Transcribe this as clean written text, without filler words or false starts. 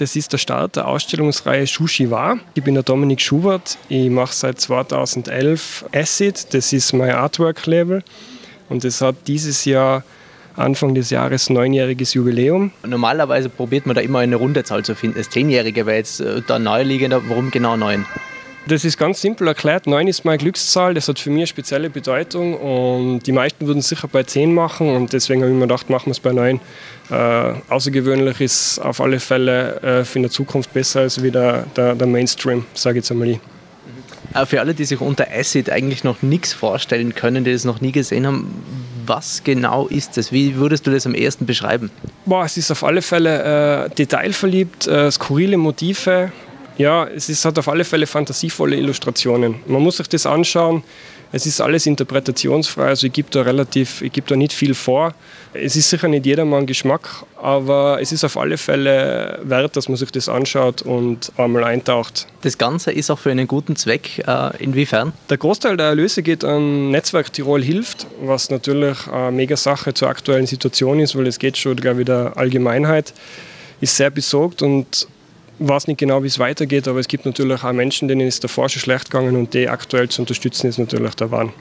Das ist der Start der Ausstellungsreihe Sushi Wa. Ich bin der Dominik Schubert. Ich mache seit 2011 Acid. Das ist mein Artwork-Label. Und das hat dieses Jahr, Anfang des Jahres, 9-jähriges Jubiläum. Normalerweise probiert man da immer eine Rundezahl zu finden. Das 10-jährige wäre jetzt da naheliegender. Warum genau 9? Das ist ganz simpel erklärt. 9 ist meine Glückszahl, das hat für mich eine spezielle Bedeutung und die meisten würden es sicher bei 10 machen und deswegen habe ich mir gedacht, machen wir es bei 9. Außergewöhnlich ist auf alle Fälle für in der Zukunft besser als wie der Mainstream, sage ich jetzt einmal. Für alle, die sich unter Acid eigentlich noch nichts vorstellen können, die das noch nie gesehen haben, was genau ist das? Wie würdest du das am ehesten beschreiben? Es ist auf alle Fälle detailverliebt, skurrile Motive. Ja, hat auf alle Fälle fantasievolle Illustrationen. Man muss sich das anschauen. Es ist alles interpretationsfrei, also ich gebe da nicht viel vor. Es ist sicher nicht jedermann Geschmack, aber es ist auf alle Fälle wert, dass man sich das anschaut und einmal eintaucht. Das Ganze ist auch für einen guten Zweck. Inwiefern? Der Großteil der Erlöse geht an Netzwerk Tirol hilft, was natürlich eine mega Sache zur aktuellen Situation ist, weil es geht schon, glaube ich, der Allgemeinheit. Ist sehr besorgt und weiß nicht genau, wie es weitergeht, aber es gibt natürlich auch Menschen, denen ist davor schon schlecht gegangen und die aktuell zu unterstützen ist natürlich der Wahn.